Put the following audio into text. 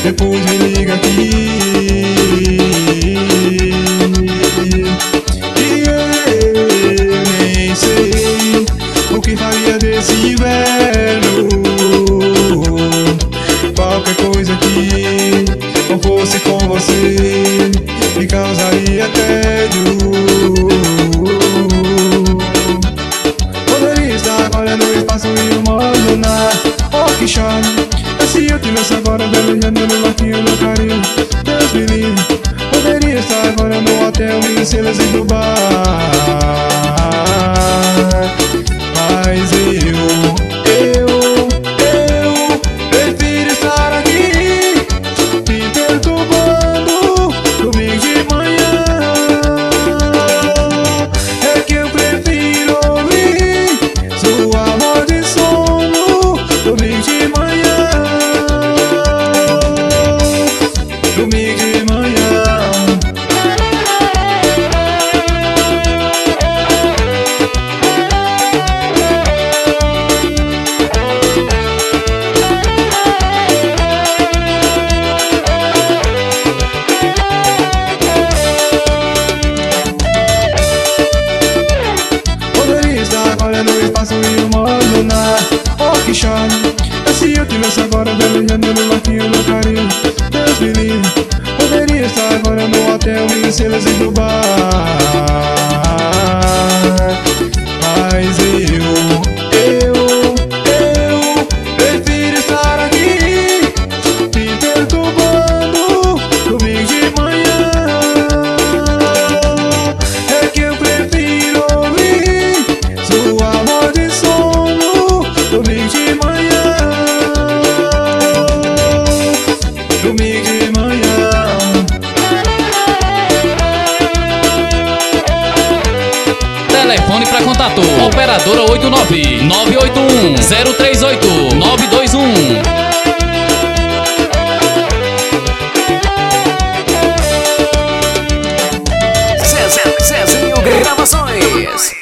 depois me liga aqui. E eu nem sei o que faria desse inverno. Qualquer coisa que não fosse com você me causaria tédio. Poderia estar olhando o espaço e o modo na que chame. E se eu tivesse agora velejando no barquinho do carinho, Deus me livre. Poderia estar agora no hotel e cenas em Dubai. Mas eu prefiro estar aqui me perturbando domingo de manhã. É que eu prefiro ouvir sua voz de sono domingo de manhã. Domingo de manhã. Olhando o espaço e o modo na que chame. E se eu tivesse agora velejando no barquinho do carinho, Deus me livre. Poderia estar agora no hotel e cenas em Dubai. Mas eu prefiro estar aqui me perturbando domingo de manhã. É que eu prefiro ouvir sua voz de sono domingo de manhã. Domingo de manhã. Telefone para contato: operadora 89 981 038 921. Zezinho Gravações.